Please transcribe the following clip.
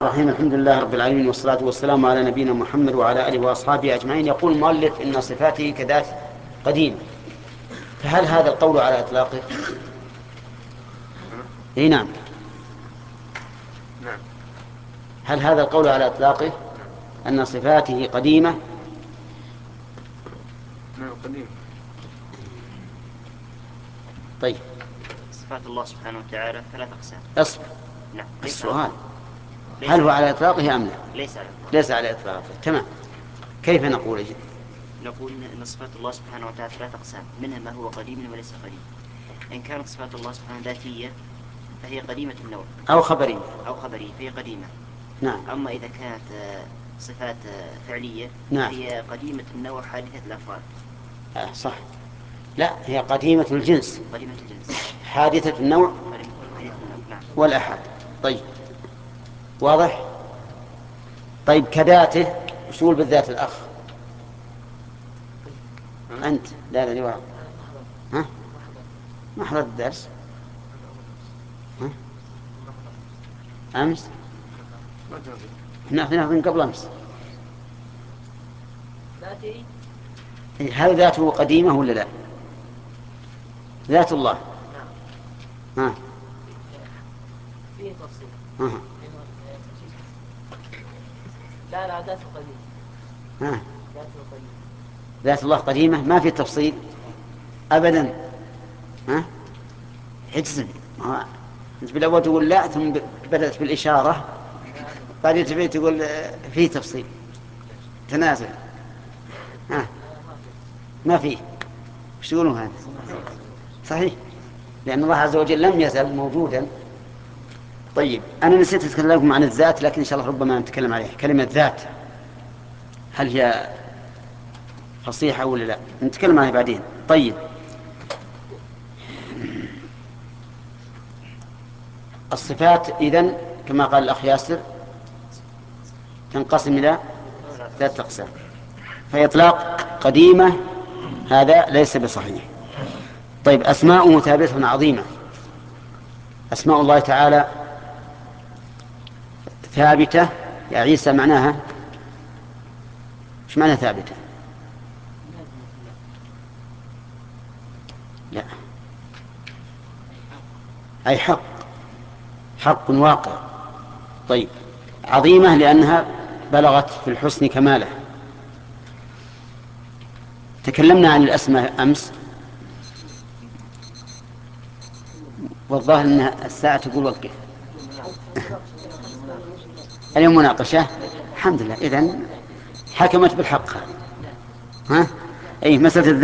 الرحيم. الحمد لله رب العالمين، والصلاة والسلام على نبينا محمد وعلى آله وأصحابه أجمعين. يقول المؤلف إن صفاته كذات قديم، فهل هذا القول على إطلاقه؟ إيه نعم. هل هذا القول على إطلاقه أن صفاته قديمة؟ نعم قديم. طيب صفات الله سبحانه وتعالى ثلاث أقسام. أصبر. نعم. السؤال هل هو على إطلاقه أم لا؟ ليس على إطلاقه. ليس على إطلاقه. تمام. كيف نقول أجل؟ نقول إن صفات الله سبحانه وتعالى ثلاث أقسام، منها ما هو قديم وليس قديم. إن كانت صفات الله سبحانه ذاتية فهي قديمة النوع، أو خبرية. فهي قديمة. نعم. أما إذا كانت صفات فعلية نعم. فهي قديمة النوع حادثة الأفراد. صح. لا، هي قديمة الجنس، قديمة الجنس، حادثة النوع حادثة النوع. نعم. والأحد. طيب، واضح. طيب، كذاته وش تقول بالذات الأخ؟ أنت لا لواء. ها؟ ما حضرت الدرس؟ ها؟ أمس؟ احنا من قبل أمس. هل ذاته قديمة ولا لا؟ ذات الله. ها؟ فيه تفصيل. ها؟ لا ذاته قديم. ها؟ ذاته قديم. ذات الله قديمة، ما في تفصيل أبدا. ها؟ حجزم. أنت بالأول تقول لا، ثم بدأت بالإشارة، بعدين تبي تقول فيه تفصيل. تنازل. ها؟ ما فيه. وش تقولون هذا؟ صحيح، لأن الله عز وجل لم يزل موجودا. طيب، أنا نسيت أتكلم لكم عن الذات، لكن إن شاء الله ربما نتكلم عليها. كلمة ذات هل هي فصيحة ولا لا؟ نتكلم عنها بعدين. طيب، الصفات إذن كما قال الأخ ياسر تنقسم إلى ثلاثة أقسام، فإطلاق قديمة هذا ليس بصحيح. طيب، أسماؤه ثابتة عظيمة. أسماء الله تعالى ثابتة. يا عيسى معناها ايش معنى ثابتة؟ لا، أي حق، حق واقع. طيب، عظيمة لأنها بلغت في الحسن كماله. تكلمنا عن الأسماء أمس، والظاهر أن الساعة تقول وقف. اليوم مناقشة. الحمد لله، إذن حكمت بالحق. ها؟ أي مسألة